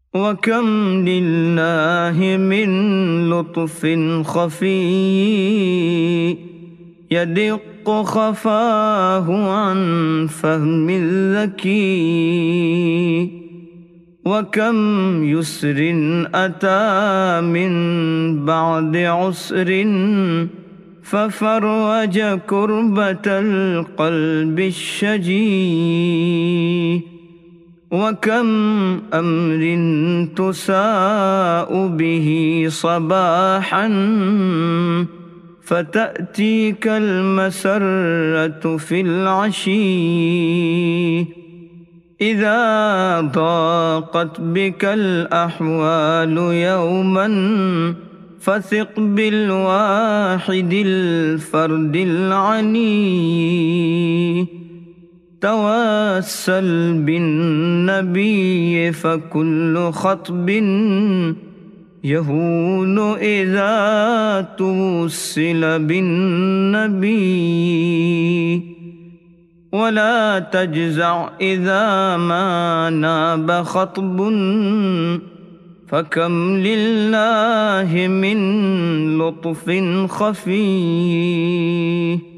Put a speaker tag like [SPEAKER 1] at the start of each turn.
[SPEAKER 1] وكم لله من لطف خفي يدق خفاه عن فهم الذكي، وكم يسر أتى من بعد عسر ففرج كربة القلب الشجي، وكم أمر تساء به صباحا فتأتيك المسرة في العشي، إذا ضاقت بك الأحوال يوما فثق بالواحد الفرد العني، توسل بالنبي فكل خطب يهون إذا توسل بالنبي، ولا تجزع إذا ما ناب خطب فكم لله من لطف خفي.